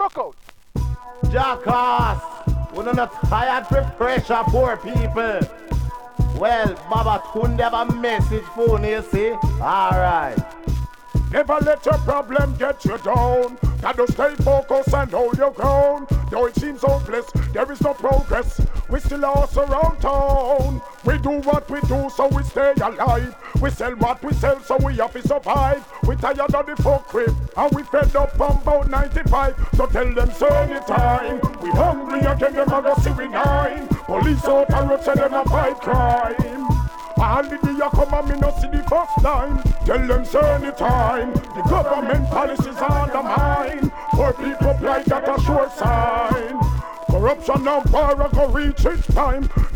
Rock out. Jackass, we're not tired to pressure poor people. Well, Baba Tunde have a message for you, see? Alright. Never let your problem get you down. Gotta stay focused and hold your ground. Though it seems hopeless, there is no progress. We still lost around town. We do what we do so we stay alive. We sell what we sell so we have to survive. We tired of the folk crib and we fed up from about 95. So tell them so anytime. We hungry again, them a go see we nine. Police out and road say them a fight crime. All the day you come and me no see the first time. Tell them so anytime. The government policies undermine. Poor people like that a sure sign. Corruption and power go reach its time.